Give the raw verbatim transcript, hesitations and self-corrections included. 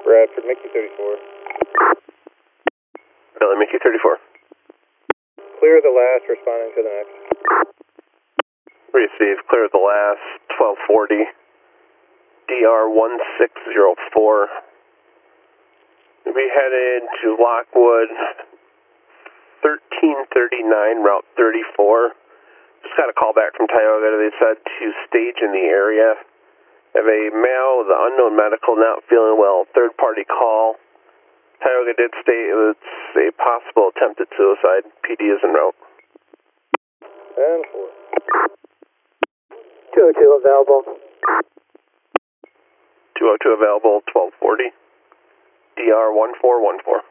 Bradford, Mickey thirty-four. Billy, Mickey thirty-four. Clear the last, responding to the next. Receive, clear the last, twelve forty. D R one six zero four. We headed to Lockwood, thirteen thirty-nine, Route thirty-four. Just got a call back from Tioga. They said to stage in the area. Have a male with unknown medical not feeling well. Third party call. Tioga did state it was a possible attempted suicide. P D is en route. And four. two oh two available. two oh two available, twelve forty. D R one four one four.